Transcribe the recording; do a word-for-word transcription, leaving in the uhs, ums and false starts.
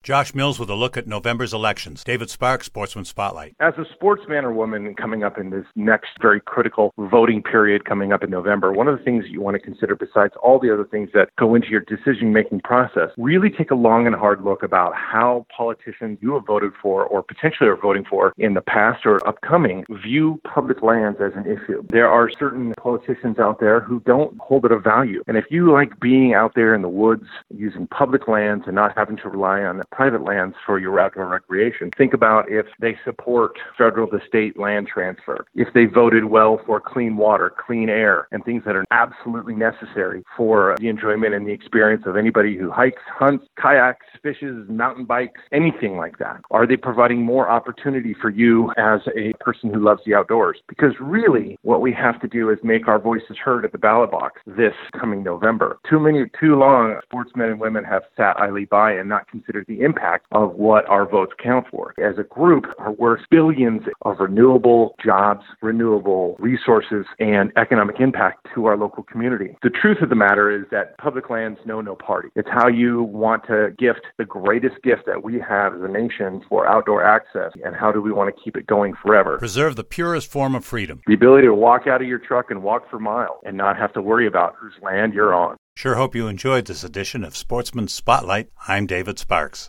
Josh Mills with a look at November's elections. David Sparks, Sportsman Spotlight. As a sportsman or woman coming up in this next very critical voting period coming up in November, one of the things you want to consider, besides all the other things that go into your decision-making process, really take a long and hard look about how politicians you have voted for or potentially are voting for in the past or upcoming view public lands as an issue. There are certain politicians out there who don't hold it of value. And if you like being out there in the woods using public lands and not having to rely on private lands for your outdoor recreation, think about if they support federal to state land transfer, if they voted well for clean water, clean air, and things that are absolutely necessary for the enjoyment and the experience of anybody who hikes, hunts, kayaks, fishes, mountain bikes, anything like that. Are they providing more opportunity for you as a person who loves the outdoors? Because really what we have to do is make our voices heard at the ballot box this coming November. Too many, too long, sportsmen and women have sat idly by and not considered the impact of what our votes count for. As a group, are worth billions of renewable jobs, renewable resources, and economic impact to our local community. The truth of the matter is that public lands know no party. It's how you want to gift the greatest gift that we have as a nation for outdoor access, and how do we want to keep it going forever. Preserve the purest form of freedom. The ability to walk out of your truck and walk for miles and not have to worry about whose land you're on. Sure hope you enjoyed this edition of Sportsman Spotlight. I'm David Sparks.